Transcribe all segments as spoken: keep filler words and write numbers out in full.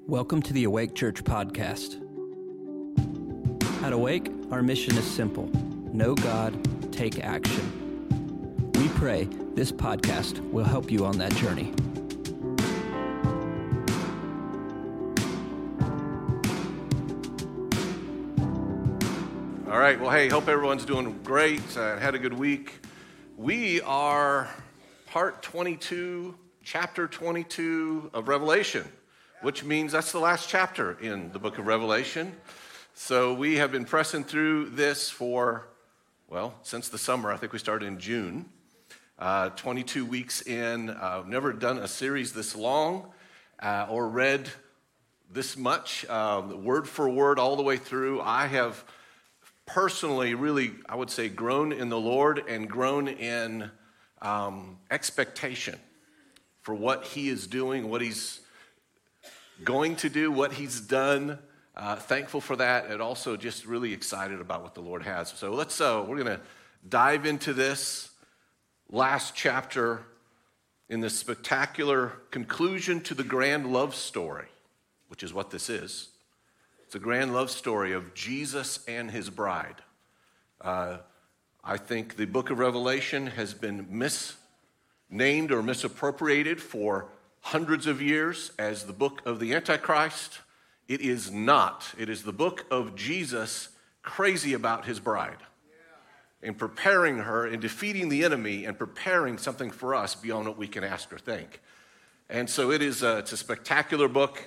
Welcome to the Awake Church podcast. At Awake, our mission is simple: know God, take action. We pray this podcast will help you on that journey. All right, well, hey, hope everyone's doing great. Uh, had a good week. We are part twenty-two, chapter twenty-two of Revelation, which means that's the last chapter in the book of Revelation. So we have been pressing through this for, well, since the summer. I think we started in June. Uh, twenty-two weeks in. Uh, I've never done a series this long uh, or read this much, uh, word for word all the way through. I have personally really, I would say, grown in the Lord and grown in um, expectation for what He is doing, what He's going to do, what He's done. Uh, thankful for that, and also just really excited about what the Lord has. So let's, uh, we're going to dive into this last chapter in this spectacular conclusion to the grand love story, which is what this is. It's a grand love story of Jesus and His bride. Uh, I think the book of Revelation has been misnamed or misappropriated for hundreds of years as the book of the Antichrist. It is not. It is the book of Jesus crazy about His bride and preparing her and defeating the enemy and preparing something for us beyond what we can ask or think. And so it is a, it's a spectacular book.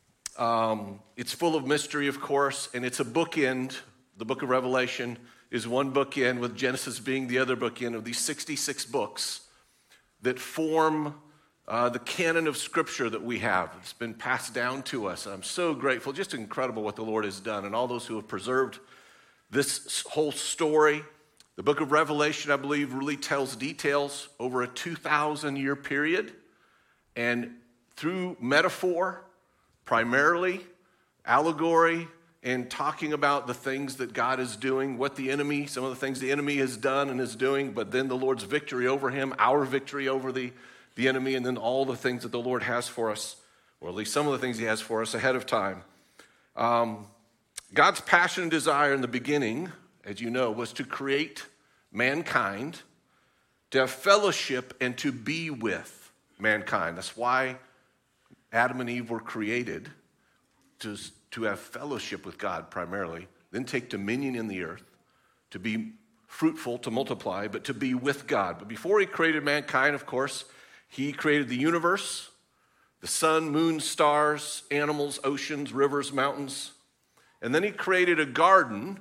Um, it's full of mystery, of course, and it's a bookend. The book of Revelation is one bookend, with Genesis being the other bookend of these sixty-six books that form uh, the canon of Scripture that we have. It's been passed down to us. I'm so grateful. Just incredible what the Lord has done, and all those who have preserved this whole story. The book of Revelation, I believe, really tells details over a two thousand year period, and through metaphor, primarily, allegory, and talking about the things that God is doing, what the enemy, some of the things the enemy has done and is doing, but then the Lord's victory over him, our victory over the, the enemy, and then all the things that the Lord has for us, or at least some of the things He has for us ahead of time. Um, God's passion and desire in the beginning, as you know, was to create mankind, to have fellowship, and to be with mankind. That's why Adam and Eve were created, to, to have fellowship with God primarily, then take dominion in the earth, to be fruitful, to multiply, but to be with God. But before He created mankind, of course, He created the universe, the sun, moon, stars, animals, oceans, rivers, mountains. And then He created a garden,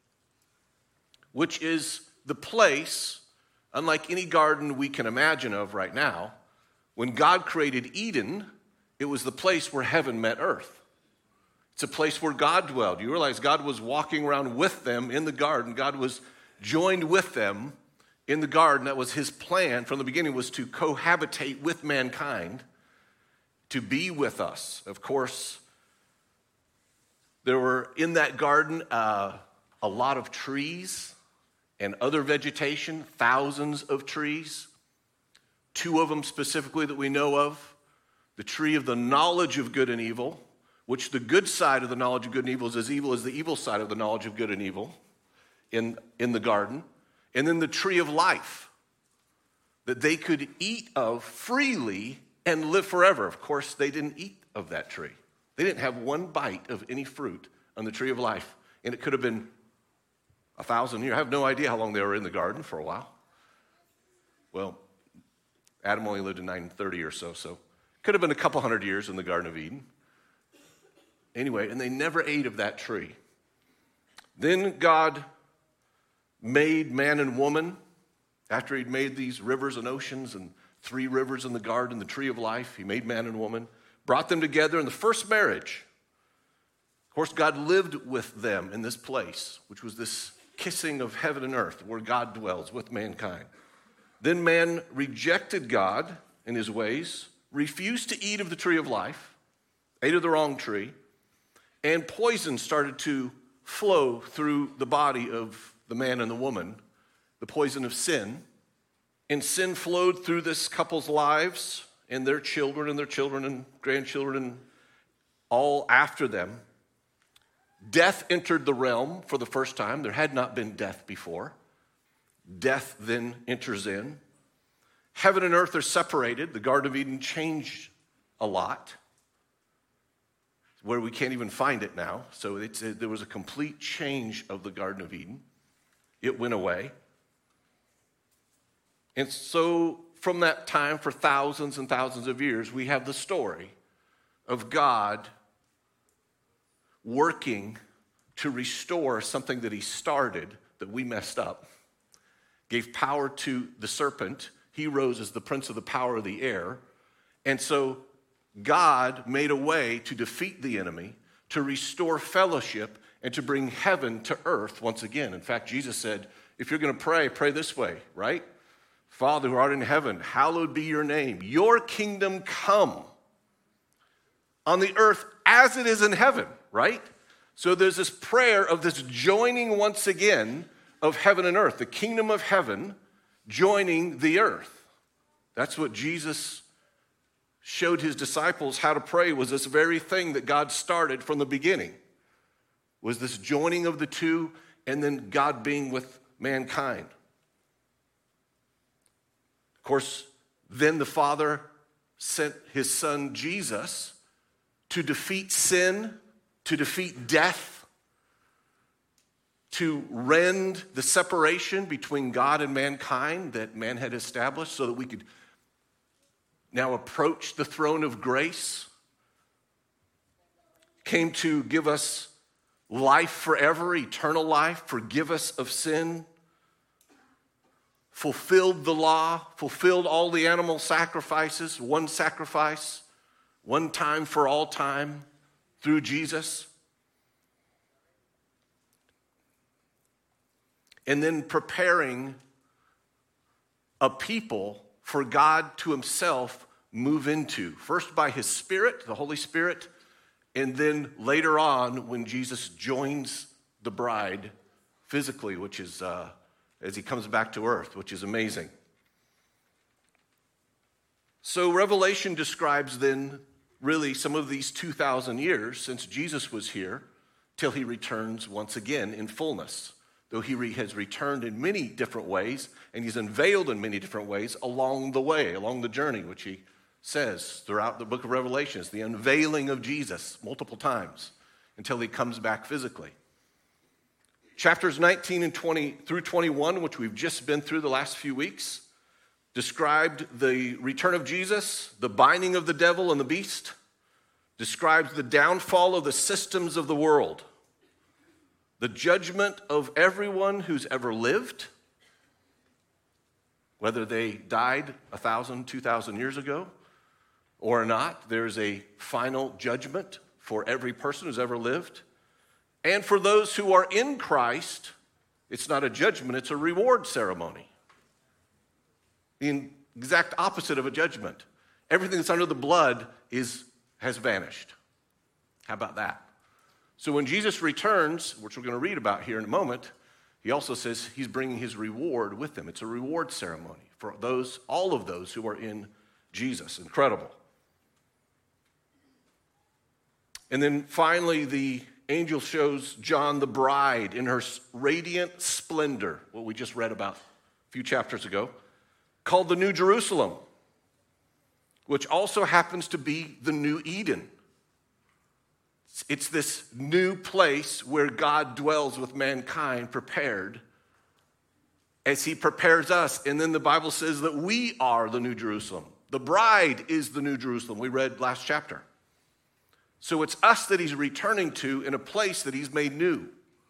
which is the place, unlike any garden we can imagine of right now. When God created Eden, it was the place where heaven met earth. It's a place where God dwelled. You realize God was walking around with them in the garden. God was joined with them in the garden. That was His plan from the beginning, was to cohabitate with mankind, to be with us. Of course, there were in that garden uh, a lot of trees and other vegetation, thousands of trees. Two of them specifically that we know of. The tree of the knowledge of good and evil, which the good side of the knowledge of good and evil is as evil as the evil side of the knowledge of good and evil in, in the garden. And then the tree of life, that they could eat of freely and live forever. Of course, they didn't eat of that tree. They didn't have one bite of any fruit on the tree of life. And it could have been a thousand years. I have no idea how long they were in the garden, for a while. Well, Adam only lived in nine thirty or so, so could have been a couple hundred years in the Garden of Eden. Anyway, and they never ate of that tree. Then God made man and woman after He'd made these rivers and oceans and three rivers in the garden, the tree of life. He made man and woman, brought them together in the first marriage. Of course, God lived with them in this place, which was this kissing of heaven and earth where God dwells with mankind. Then man rejected God in his ways, refused to eat of the tree of life, ate of the wrong tree, and poison started to flow through the body of the man and the woman, the poison of sin. And sin flowed through this couple's lives and their children and their children and grandchildren. all after them. Death entered the realm for the first time. There had not been death before. Death then enters in. Heaven and earth are separated. The Garden of Eden changed a lot, where we can't even find it now. So it's, it, there was a complete change of the Garden of Eden. It went away. And so from that time, for thousands and thousands of years, we have the story of God working to restore something that he started that we messed up, gave power to the serpent. He rose as the prince of the power of the air. And so God made a way to defeat the enemy, to restore fellowship, and to bring heaven to earth once again. In fact, Jesus said, if you're going to pray, pray this way, right? Father who art in heaven, hallowed be your name. Your kingdom come on the earth as it is in heaven, right? So there's this prayer of this joining once again of heaven and earth, the kingdom of heaven joining the earth. That's what Jesus showed his disciples how to pray, was this very thing that God started from the beginning, was this joining of the two and then God being with mankind. Of course, then the Father sent his son Jesus to defeat sin, to defeat death, to rend the separation between God and mankind that man had established so that we could now approach the throne of grace. Came to give us life forever, eternal life, forgive us of sin, fulfilled the law, fulfilled all the animal sacrifices, one sacrifice, one time for all time through Jesus. And then preparing a people for God to himself move into, first by his Spirit, the Holy Spirit, and then later on when Jesus joins the bride physically, which is uh, as he comes back to earth, which is amazing. So Revelation describes then really some of these two thousand years since Jesus was here till he returns once again in fullness. Though he re- has returned in many different ways, and he's unveiled in many different ways along the way, along the journey, which he says throughout the book of Revelation. It's the unveiling of Jesus multiple times until he comes back physically. Chapters nineteen and twenty through twenty-one, which we've just been through the last few weeks, described the return of Jesus, the binding of the devil and the beast, describes the downfall of the systems of the world, the judgment of everyone who's ever lived, whether they died a thousand, two thousand years ago or not. There's a final judgment for every person who's ever lived. And for those who are in Christ, it's not a judgment, it's a reward ceremony. The exact opposite of a judgment. Everything that's under the blood is has vanished. How about that? So when Jesus returns, which we're going to read about here in a moment, he also says he's bringing his reward with him. It's a reward ceremony for those, all of those who are in Jesus. Incredible. And then finally, the angel shows John the bride in her radiant splendor, what we just read about a few chapters ago, called the New Jerusalem, which also happens to be the New Eden. It's this new place where God dwells with mankind, prepared as he prepares us. And then the Bible says that we are the New Jerusalem. The bride is the New Jerusalem. We read last chapter. So it's us that he's returning to in a place that he's made new.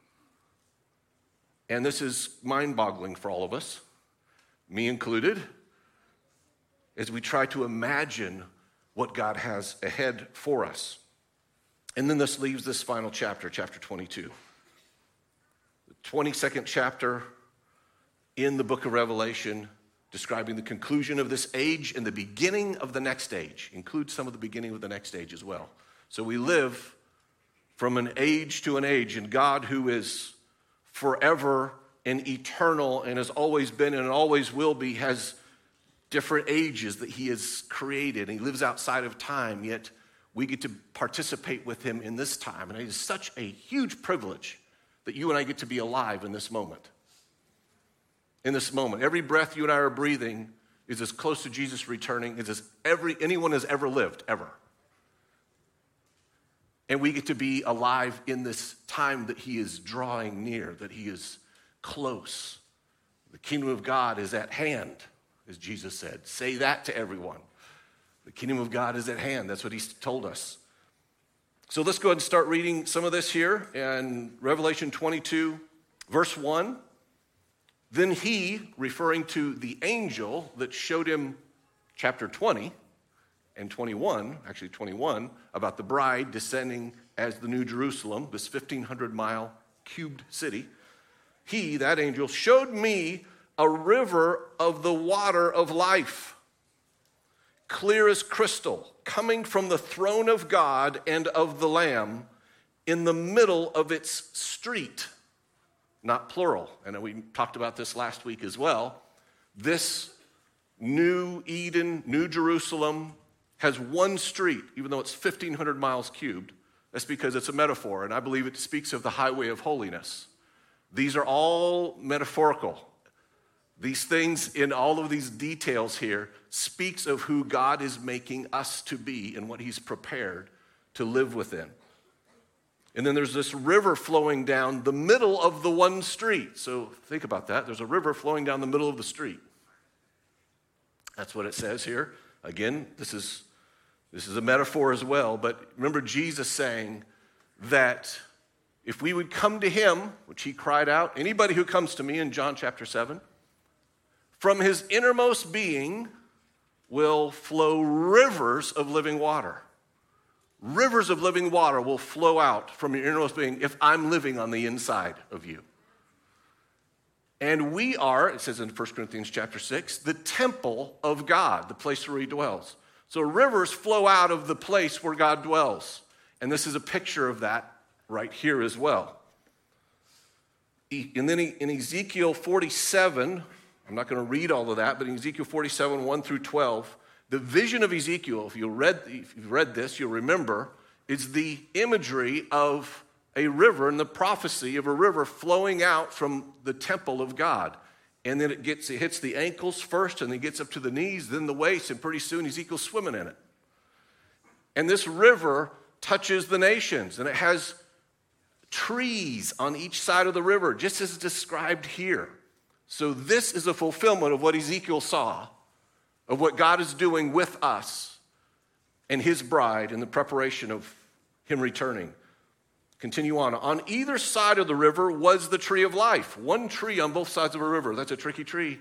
And this is mind-boggling for all of us, me included, as we try to imagine what God has ahead for us. And then this leaves this final chapter, chapter twenty-two. The twenty-second chapter in the book of Revelation, describing the conclusion of this age and the beginning of the next age. Includes some of the beginning of the next age as well. So we live from an age to an age, and God, who is forever and eternal and has always been and always will be, has different ages that he has created. And he lives outside of time, yet we get to participate with him in this time. And it is such a huge privilege that you and I get to be alive in this moment. In this moment. Every breath you and I are breathing is as close to Jesus returning as as every, anyone has ever lived, ever. And we get to be alive in this time that he is drawing near, that he is close. The kingdom of God is at hand, as Jesus said. Say that to everyone. The kingdom of God is at hand. That's what he's told us. So let's go ahead and start reading some of this here in Revelation twenty-two, verse one. Then he, referring to the angel that showed him chapter twenty and twenty-one, actually twenty-one, about the bride descending as the New Jerusalem, this fifteen hundred mile cubed city. He, that angel, showed me a river of the water of life, clear as crystal, coming from the throne of God and of the Lamb in the middle of its street. Not plural. And we talked about this last week as well. This New Eden, New Jerusalem, has one street, even though it's fifteen hundred miles cubed. That's because it's a metaphor, and I believe it speaks of the highway of holiness. These are all metaphorical. These things in all of these details here speaks of who God is making us to be and what he's prepared to live within. And then there's this river flowing down the middle of the one street. So think about that. There's a river flowing down the middle of the street. That's what it says here. Again, this is, this is a metaphor as well. But remember Jesus saying that if we would come to him, which he cried out, anybody who comes to me in John chapter seven, from his innermost being will flow rivers of living water. Rivers of living water will flow out from your innermost being if I'm living on the inside of you. And we are, it says in First Corinthians chapter six, the temple of God, the place where he dwells. So rivers flow out of the place where God dwells. And this is a picture of that right here as well. And then in Ezekiel forty-seven, I'm not going to read all of that, but in Ezekiel forty-seven, one through twelve, the vision of Ezekiel, if you read, if you've read this, you'll remember, is the imagery of a river and the prophecy of a river flowing out from the temple of God. And then it gets, it hits the ankles first, and then it gets up to the knees, then the waist, and pretty soon Ezekiel's swimming in it. And this river touches the nations, and it has trees on each side of the river, just as described here. So this is a fulfillment of what Ezekiel saw, of what God is doing with us and his bride in the preparation of him returning. Continue on. On either side of the river was the tree of life. One tree on both sides of a river. That's a tricky tree.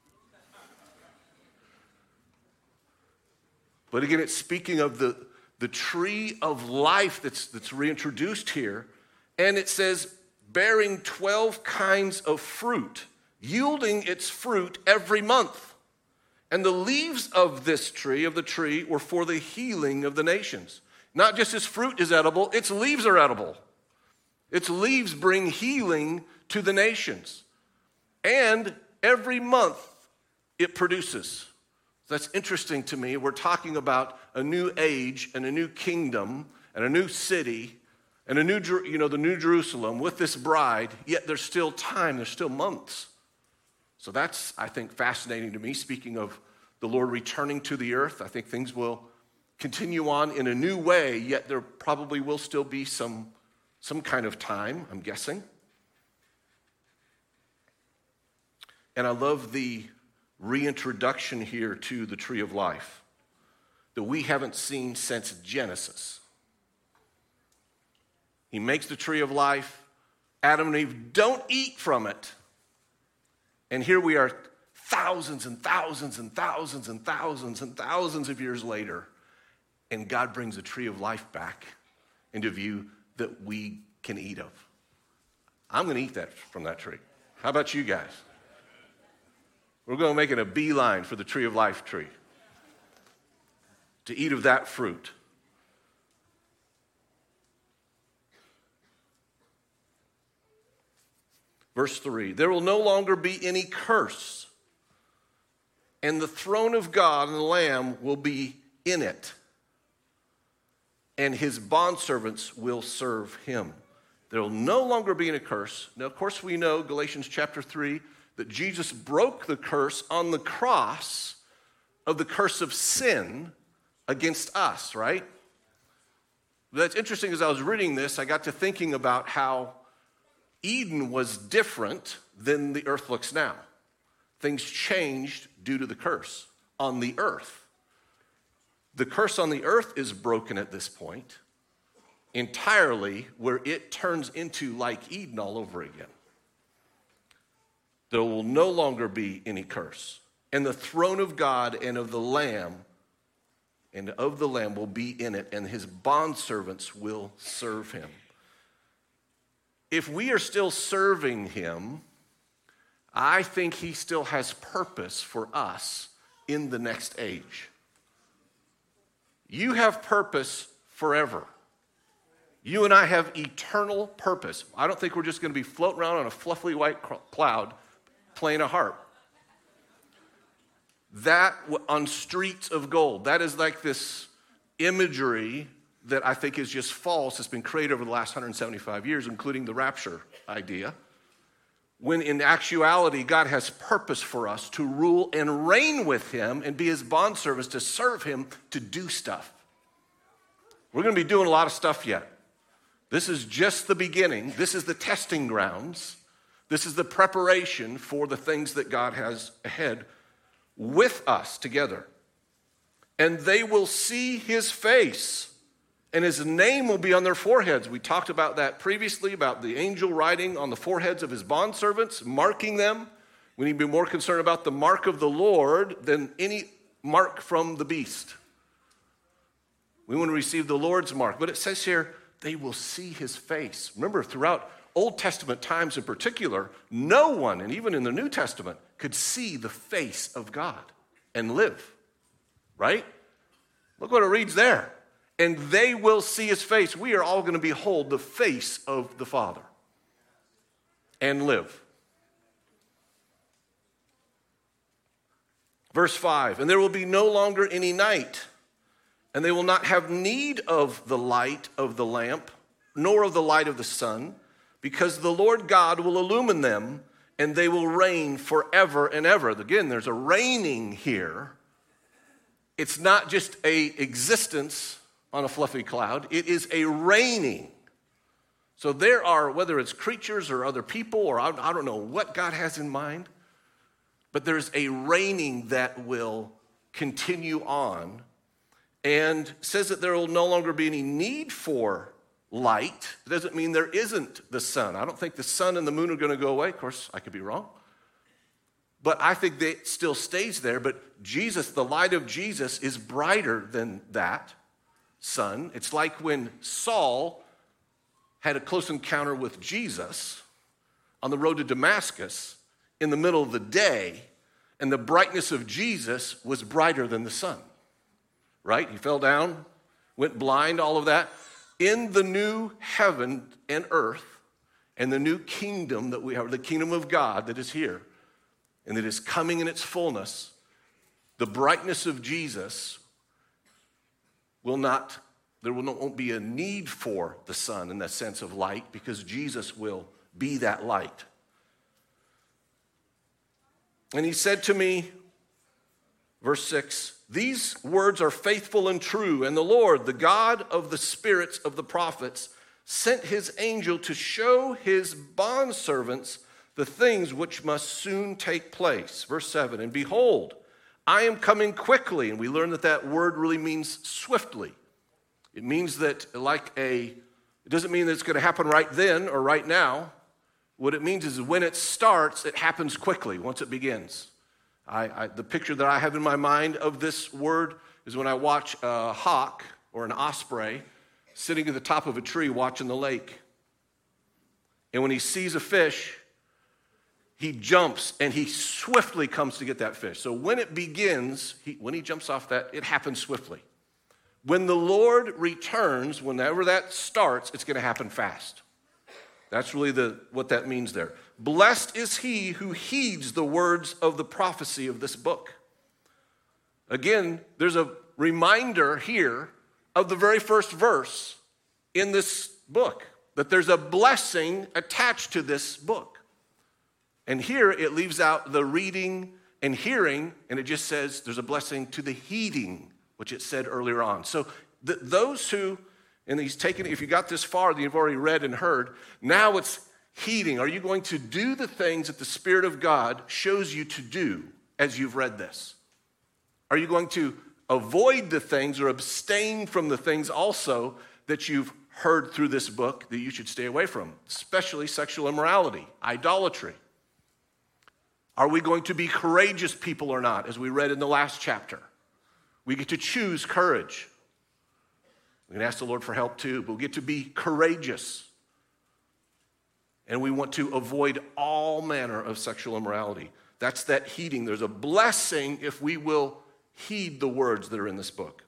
But again, it's speaking of the, the tree of life that's, that's reintroduced here. And it says, bearing twelve kinds of fruit, yielding its fruit every month. And the leaves of this tree, of the tree, were for the healing of the nations. Not just its fruit is edible, its leaves are edible. Its leaves bring healing to the nations. And every month it produces. That's interesting to me. We're talking about a new age and a new kingdom and a new city and a new, you know, the New Jerusalem with this bride, yet there's still time, there's still months. So that's, I think, fascinating to me. Speaking of the Lord returning to the earth, I think things will continue on in a new way, yet there probably will still be some, some kind of time, I'm guessing. And I love the reintroduction here to the tree of life that we haven't seen since Genesis. He makes the tree of life. Adam and Eve don't eat from it. And here we are thousands and thousands and thousands and thousands and thousands of years later, and God brings the tree of life back into view that we can eat of. I'm going to eat that from that tree. How about you guys? We're going to make it a beeline for the tree of life tree to eat of that fruit. Verse three, there will no longer be any curse, and the throne of God and the Lamb will be in it. and his bondservants will serve him. There will no longer be any curse. Now, of course, we know, Galatians chapter three, that Jesus broke the curse on the cross of the curse of sin against us, right? That's interesting. As I was reading this, I got to thinking about how Eden was different than the earth looks now. Things changed due to the curse on the earth. The curse on the earth is broken at this point entirely, where it turns into like Eden all over again. There will no longer be any curse. And the throne of God and of the Lamb and of the Lamb will be in it, and his bondservants will serve him. If we are still serving him, I think he still has purpose for us in the next age. You have purpose forever. You and I have eternal purpose. I don't think we're just going to be floating around on a fluffy white cloud playing a harp. That on streets of gold, that is like this imagery that I think is just false. It's been created over the last one hundred seventy-five years, including the rapture idea. When in actuality, God has purpose for us to rule and reign with him and be his bondservants, to serve him, to do stuff. We're going to be doing a lot of stuff yet. This is just the beginning. This is the testing grounds. This is the preparation for the things that God has ahead with us together. And they will see his face, and his name will be on their foreheads. We talked about that previously, about the angel writing on the foreheads of his bondservants, marking them. We need to be more concerned about the mark of the Lord than any mark from the beast. We want to receive the Lord's mark. But it says here, they will see his face. Remember, throughout Old Testament times in particular, no one, and even in the New Testament, could see the face of God and live, right? Look what it reads there. And they will see his face. We are all going to behold the face of the Father and live. Verse five, and there will be no longer any night, and they will not have need of the light of the lamp, nor of the light of the sun, because the Lord God will illumine them, and they will reign forever and ever. Again, there's a reigning here. It's not just a existence on a fluffy cloud. It is a reigning. So there are, whether it's creatures or other people, or I don't know what God has in mind, but there's a reigning that will continue on, and says that there will no longer be any need for light. It doesn't mean there isn't the sun. I don't think the sun and the moon are going to go away. Of course, I could be wrong. But I think that it still stays there. But Jesus, the light of Jesus, is brighter than that sun. It's like when Saul had a close encounter with Jesus on the road to Damascus in the middle of the day, and the brightness of Jesus was brighter than the sun. Right? He fell down, went blind, all of that. In the new heaven and earth and the new kingdom that we have, the kingdom of God that is here and that is coming in its fullness, the brightness of Jesus will not, there will not, won't be a need for the sun in that sense of light, because Jesus will be that light. And he said to me, verse six, these words are faithful and true, and the Lord, the God of the spirits of the prophets, sent his angel to show his bondservants the things which must soon take place. Verse seven, and behold, I am coming quickly. And we learn that that word really means swiftly. It means that like a, it doesn't mean that it's going to happen right then or right now. What it means is when it starts, it happens quickly once it begins. I, I, the picture that I have in my mind of this word is when I watch a hawk or an osprey sitting at the top of a tree watching the lake. And when he sees a fish, he jumps and he swiftly comes to get that fish. So when it begins, he, when he jumps off that, it happens swiftly. When the Lord returns, whenever that starts, it's going to happen fast. That's really the what that means there. Blessed is he who heeds the words of the prophecy of this book. Again, there's a reminder here of the very first verse in this book, that there's a blessing attached to this book. And here it leaves out the reading and hearing, and it just says there's a blessing to the heeding, which it said earlier on. So th- those who, and he's taken, if you got this far, that you've already read and heard, now it's heeding. Are you going to do the things that the Spirit of God shows you to do as you've read this? Are you going to avoid the things or abstain from the things also that you've heard through this book that you should stay away from, especially sexual immorality, idolatry? Are we going to be courageous people or not, as we read in the last chapter? We get to choose courage. We can ask the Lord for help too, but we get to be courageous. And we want to avoid all manner of sexual immorality. That's that heeding. There's a blessing if we will heed the words that are in this book.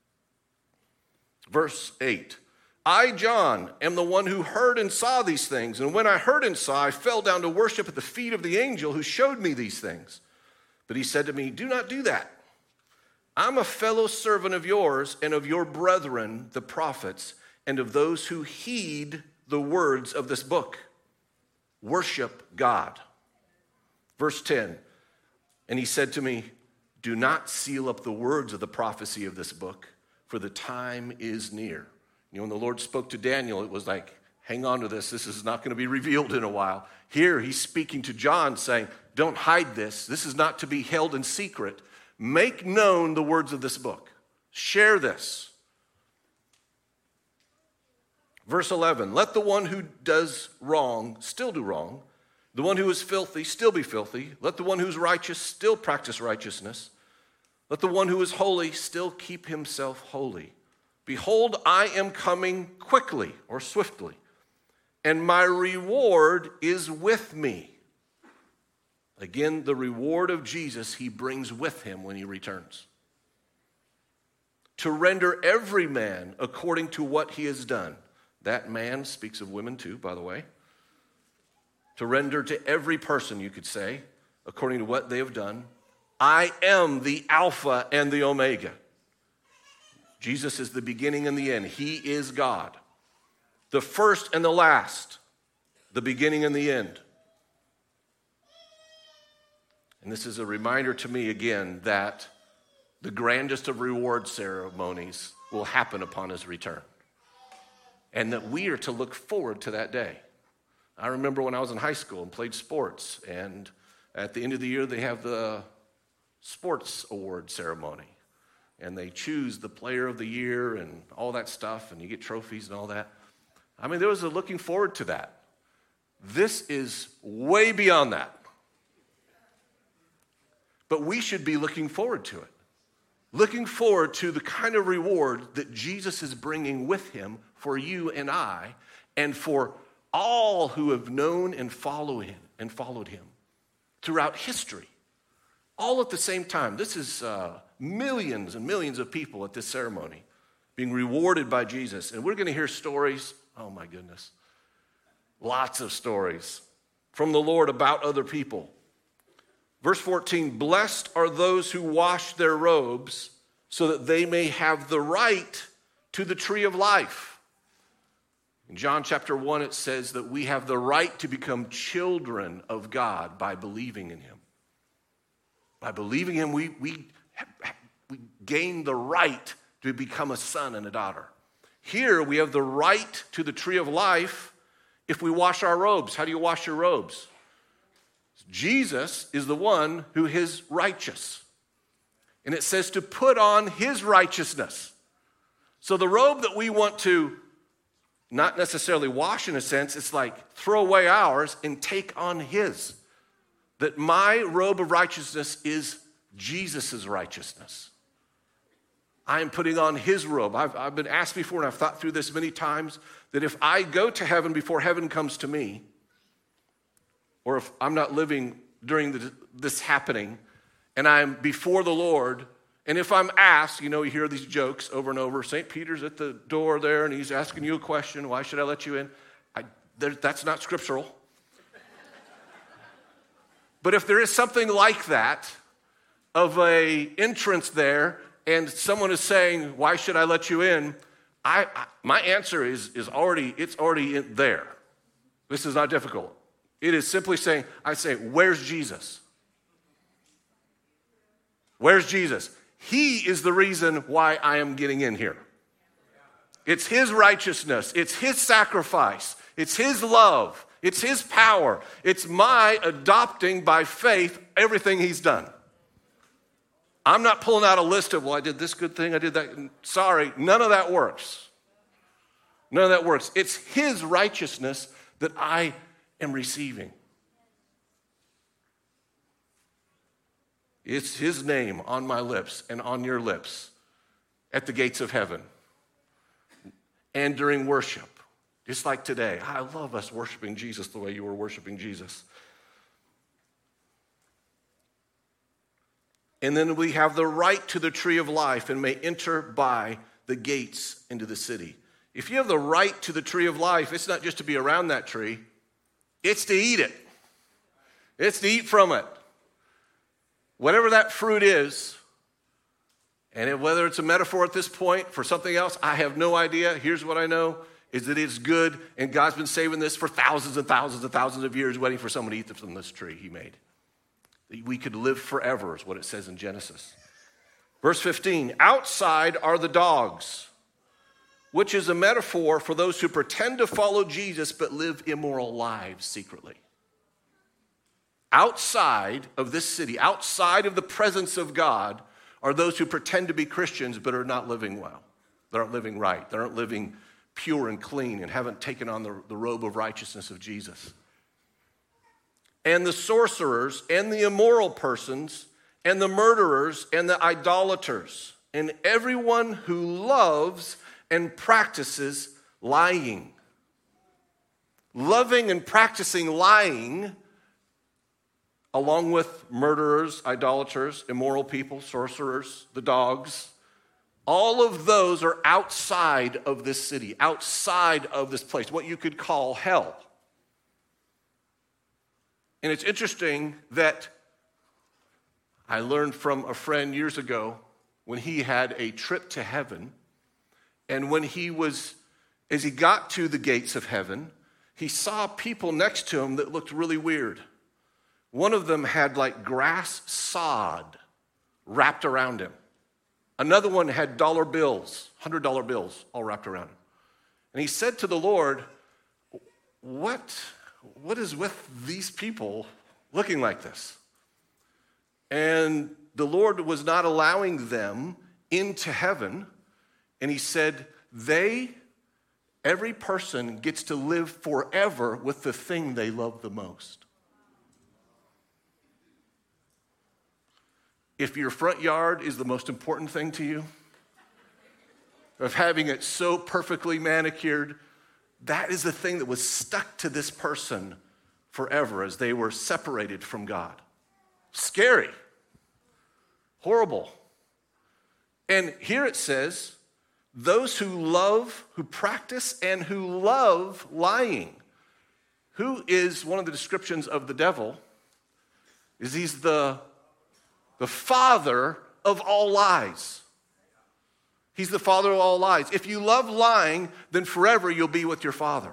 Verse eight. I, John, am the one who heard and saw these things. And when I heard and saw, I fell down to worship at the feet of the angel who showed me these things. But he said to me, do not do that. I'm a fellow servant of yours and of your brethren, the prophets, and of those who heed the words of this book. Worship God. Verse ten. And he said to me, do not seal up the words of the prophecy of this book, for the time is near. You know, when the Lord spoke to Daniel, it was like, hang on to this. This is not going to be revealed in a while. Here, he's speaking to John saying, don't hide this. This is not to be held in secret. Make known the words of this book. Share this. Verse eleven, let the one who does wrong still do wrong. The one who is filthy still be filthy. Let the one who is righteous still practice righteousness. Let the one who is holy still keep himself holy. Behold, I am coming quickly or swiftly, and my reward is with me. Again, the reward of Jesus he brings with him when he returns. To render every man according to what he has done. That man speaks of women too, by the way. To render to every person, you could say, according to what they have done. I am the Alpha and the Omega. Jesus is the beginning and the end. He is God. The first and the last. The beginning and the end. And this is a reminder to me again that the grandest of reward ceremonies will happen upon his return. And that we are to look forward to that day. I remember when I was in high school and played sports, and at the end of the year they have the sports award ceremony. And they choose the player of the year and all that stuff, and you get trophies and all that. I mean, there was a looking forward to that. This is way beyond that. But we should be looking forward to it. Looking forward to the kind of reward that Jesus is bringing with him for you and I, and for all who have known and follow him and followed him throughout history. All at the same time. This is uh, millions and millions of people at this ceremony being rewarded by Jesus. And we're going to hear stories, oh my goodness, lots of stories from the Lord about other people. Verse fourteen, blessed are those who wash their robes so that they may have the right to the tree of life. In John chapter one, it says that we have the right to become children of God by believing in him. By believing him, we, we, we gain the right to become a son and a daughter. Here, we have the right to the tree of life if we wash our robes. How do you wash your robes? Jesus is the one who is righteous. And it says to put on his righteousness. So the robe that we want to not necessarily wash in a sense, it's like throw away ours and take on his. That my robe of righteousness is Jesus' righteousness. I am putting on his robe. I've, I've been asked before, and I've thought through this many times, that if I go to heaven before heaven comes to me, or if I'm not living during the, this happening, and I'm before the Lord, and if I'm asked, you know, you hear these jokes over and over, Saint Peter's at the door there, and he's asking you a question, why should I let you in? I, there, that's not scriptural. But if there is something like that, of a entrance there, and someone is saying, why should I let you in? I, I my answer is, is already, it's already in there. This is not difficult. It is simply saying, I say, where's Jesus? Where's Jesus? He is the reason why I am getting in here. It's his righteousness. It's his sacrifice. It's his love. It's his power. It's my adopting by faith everything he's done. I'm not pulling out a list of, well, I did this good thing, I did that. Sorry, none of that works. None of that works. It's his righteousness that I am receiving. It's his name on my lips and on your lips at the gates of heaven and during worship. Just like today. I love us worshiping Jesus the way you were worshiping Jesus. And then we have the right to the tree of life and may enter by the gates into the city. If you have the right to the tree of life, it's not just to be around that tree. It's to eat it. It's to eat from it. Whatever that fruit is, and whether it's a metaphor at this point for something else, I have no idea. Here's what I know, is that it's good, and God's been saving this for thousands and thousands and thousands of years, waiting for someone to eat from this tree he made. We could live forever is what it says in Genesis. Verse fifteen, outside are the dogs, which is a metaphor for those who pretend to follow Jesus but live immoral lives secretly. Outside of this city, outside of the presence of God, are those who pretend to be Christians but are not living well. They aren't living right. They aren't living pure and clean and haven't taken on the, the robe of righteousness of Jesus. And the sorcerers and the immoral persons and the murderers and the idolaters and everyone who loves and practices lying. Loving and practicing lying, along with murderers, idolaters, immoral people, sorcerers, the dogs, all of those are outside of this city, outside of this place, what you could call hell. And it's interesting that I learned from a friend years ago when he had a trip to heaven, and when he was, as he got to the gates of heaven, he saw people next to him that looked really weird. One of them had like grass sod wrapped around him. Another one had dollar bills, one hundred dollar bills all wrapped around him. And he said to the Lord, what, what is with these people looking like this? And the Lord was not allowing them into heaven. And he said, they, every person gets to live forever with the thing they love the most. If your front yard is the most important thing to you, of having it so perfectly manicured, that is the thing that was stuck to this person forever as they were separated from God. Scary. Horrible. And here it says, those who love, who practice, and who love lying. Who is one of the descriptions of the devil? Is he's the The father of all lies. He's the father of all lies. If you love lying, then forever you'll be with your father.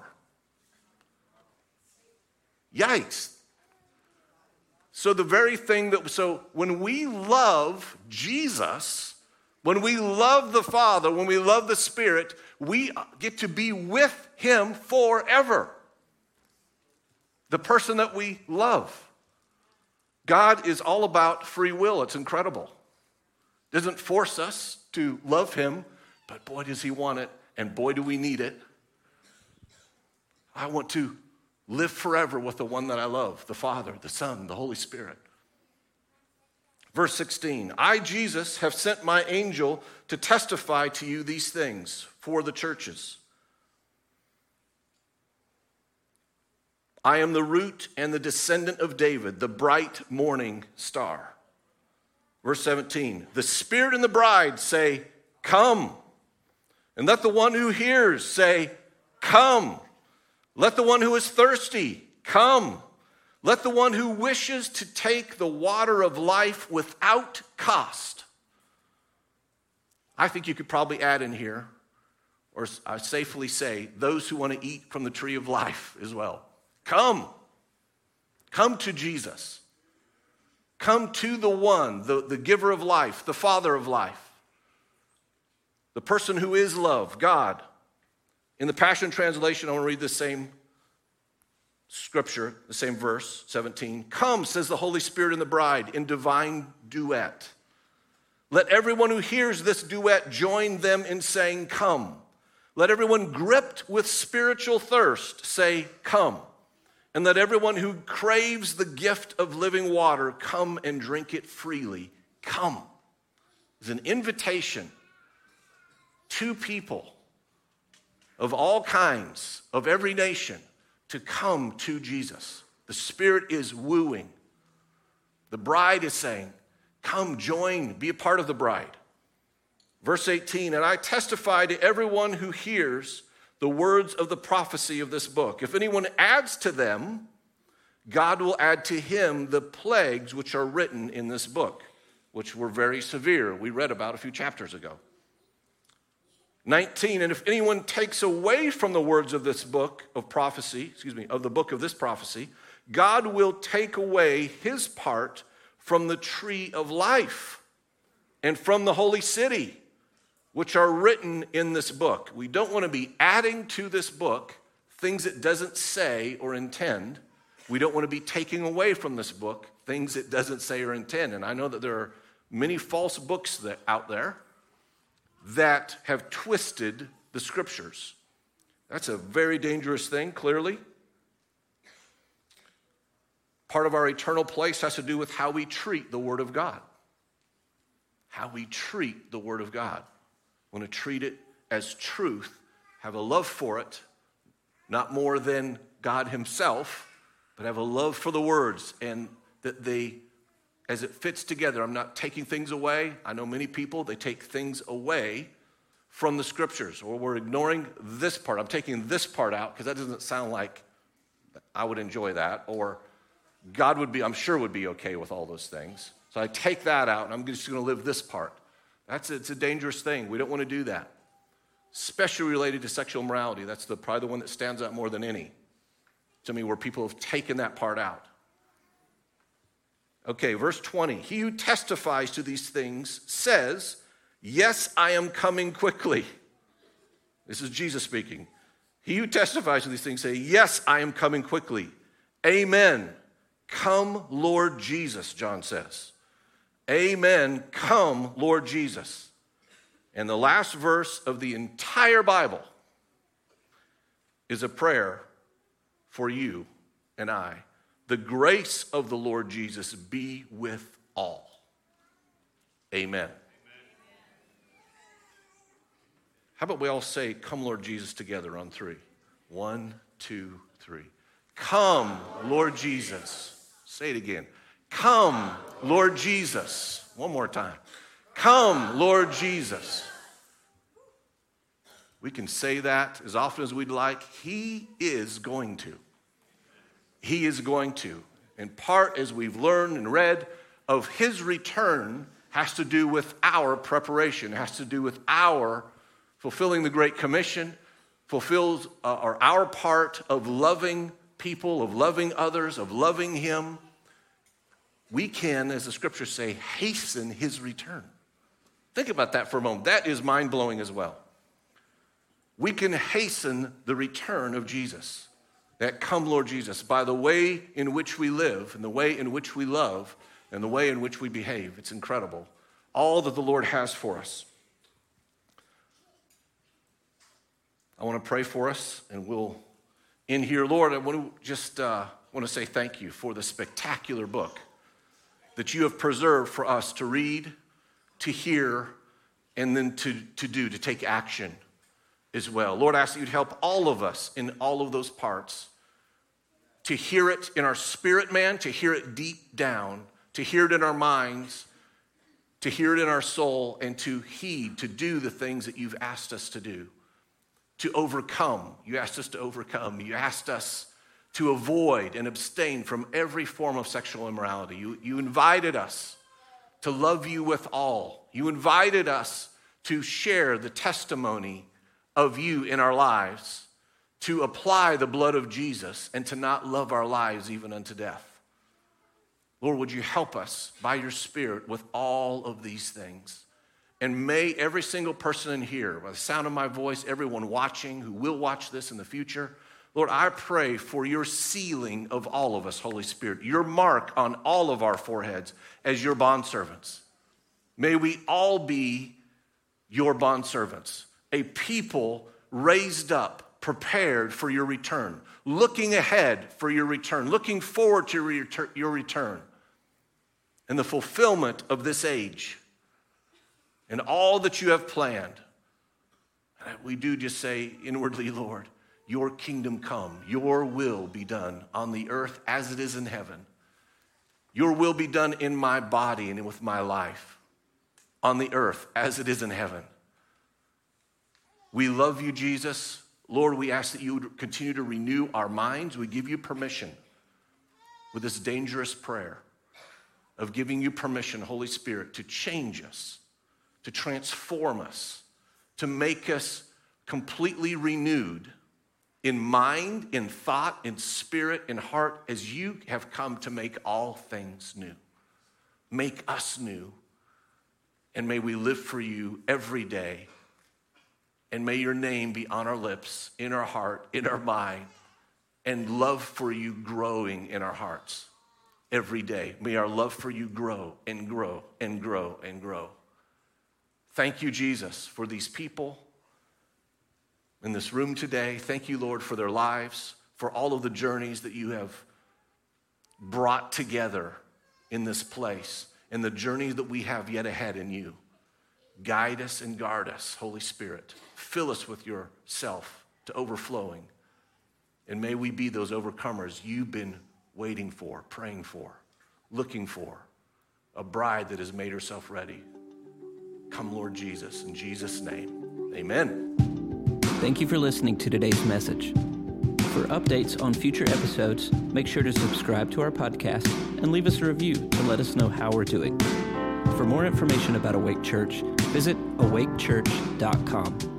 Yikes. So the very thing that, so when we love Jesus, when we love the Father, when we love the Spirit, we get to be with him forever. The person that we love. God is all about free will. It's incredible. Doesn't force us to love him, but boy, does he want it, and boy, do we need it. I want to live forever with the one that I love, the Father, the Son, the Holy Spirit. Verse sixteen, I, Jesus, have sent my angel to testify to you these things for the churches. I am the root and the descendant of David, the bright morning star. Verse seventeen, the Spirit and the bride say, come. And let the one who hears say, come. Let the one who is thirsty come. Let the one who wishes to take the water of life without cost I think you could probably add in here, or I safely say, those who want to eat from the tree of life as well. Come. Come to Jesus. Come to the one, the, the giver of life, the Father of life, the person who is love, God. In the Passion Translation, I want to read the same scripture, the same verse, seventeen. Come, says the Holy Spirit and the bride, in divine duet. Let everyone who hears this duet join them in saying, come. Let everyone gripped with spiritual thirst say, come. And let everyone who craves the gift of living water come and drink it freely. Come. It's an invitation to people of all kinds, of every nation, to come to Jesus. The Spirit is wooing. The bride is saying, come, join, be a part of the bride. Verse eighteen, and I testify to everyone who hears the words of the prophecy of this book. If anyone adds to them, God will add to him the plagues which are written in this book, which were very severe. We read about a few chapters ago. nineteen, and if anyone takes away from the words of this book of prophecy, excuse me, of the book of this prophecy, God will take away his part from the tree of life and from the holy city, which are written in this book. We don't want to be adding to this book things it doesn't say or intend. We don't want to be taking away from this book things it doesn't say or intend. And I know that there are many false books that, out there that have twisted the scriptures. That's a very dangerous thing, clearly. Part of our eternal place has to do with how we treat the Word of God. How we treat the Word of God. We want to treat it as truth, have a love for it, not more than God himself, but have a love for the words, and that they, as it fits together, I'm not taking things away. I know many people, they take things away from the scriptures, or we're ignoring this part. I'm taking this part out because that doesn't sound like I would enjoy that, or God would be, I'm sure would be okay with all those things. So I take that out and I'm just going to live this part. That's it's a dangerous thing. We don't want to do that. Especially related to sexual immorality. That's the, probably the one that stands out more than any to me, where people have taken that part out. Okay, verse twenty. He who testifies to these things says, yes, I am coming quickly. This is Jesus speaking. He who testifies to these things say, yes, I am coming quickly. Amen. Come, Lord Jesus, John says. Amen. Come, Lord Jesus. And the last verse of the entire Bible is a prayer for you and I. The grace of the Lord Jesus be with all. Amen. Amen. How about we all say, come, Lord Jesus, together on three. One, two, three. Come, Lord Jesus. Say it again. Come, Lord Jesus. One more time. Come, Lord Jesus. We can say that as often as we'd like. He is going to. He is going to. In part, as we've learned and read, of his return has to do with our preparation, has to do with our fulfilling the Great Commission, fulfills uh, or our part of loving people, of loving others, of loving him. We can, as the scriptures say, hasten his return. Think about that for a moment. That is mind-blowing as well. We can hasten the return of Jesus. That come, Lord Jesus, by the way in which we live and the way in which we love and the way in which we behave. It's incredible. All that the Lord has for us. I want to pray for us, and we'll end here. Lord, I want to just uh, want to say thank you for the spectacular book that you have preserved for us to read, to hear, and then to, to do, to take action as well. Lord, I ask that you'd help all of us in all of those parts to hear it in our spirit, man, to hear it deep down, to hear it in our minds, to hear it in our soul, and to heed, to do the things that you've asked us to do, to overcome. You asked us to overcome. You asked us to avoid and abstain from every form of sexual immorality. You, you invited us to love you with all. You invited us to share the testimony of you in our lives, to apply the blood of Jesus, and to not love our lives even unto death. Lord, would you help us by your Spirit with all of these things? And may every single person in here, by the sound of my voice, everyone watching who will watch this in the future, Lord, I pray for your sealing of all of us, Holy Spirit, your mark on all of our foreheads as your bondservants. May we all be your bondservants, a people raised up, prepared for your return, looking ahead for your return, looking forward to your return and the fulfillment of this age and all that you have planned. And we do just say inwardly, Lord, your kingdom come, your will be done on the earth as it is in heaven. Your will be done in my body and with my life on the earth as it is in heaven. We love you, Jesus. Lord, we ask that you would continue to renew our minds. We give you permission with this dangerous prayer of giving you permission, Holy Spirit, to change us, to transform us, to make us completely renewed in mind, in thought, in spirit, in heart, as you have come to make all things new. Make us new, and may we live for you every day, and may your name be on our lips, in our heart, in our mind, and love for you growing in our hearts every day. May our love for you grow and grow and grow and grow. Thank you, Jesus, for these people in this room today. Thank you, Lord, for their lives, for all of the journeys that you have brought together in this place, and the journeys that we have yet ahead in you. Guide us and guard us, Holy Spirit. Fill us with yourself to overflowing. And may we be those overcomers you've been waiting for, praying for, looking for, a bride that has made herself ready. Come, Lord Jesus, in Jesus' name, amen. Thank you for listening to today's message. For updates on future episodes, make sure to subscribe to our podcast and leave us a review to let us know how we're doing. For more information about Awake Church, visit awake church dot com.